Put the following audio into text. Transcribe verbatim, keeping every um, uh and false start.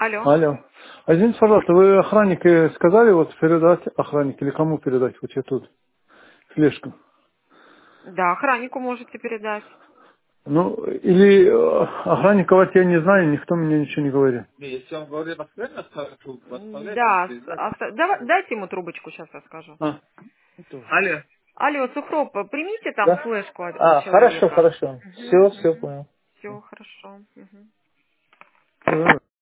Алло. Алло. А извините, пожалуйста, вы охранник э, сказали вот передать охранник или кому передать вот я тут флешку? Да, охраннику можете передать. Ну, или э, охранника вот я не знаю, никто мне ничего не говорит. Да, с- оста- дава- дайте ему трубочку, сейчас я скажу. А, алло. Алло, Сухроп, примите там Да? флешку от- у А, хорошо, человека. хорошо. Угу, Все, все угу. понял. Все хорошо. Мгм. Всё.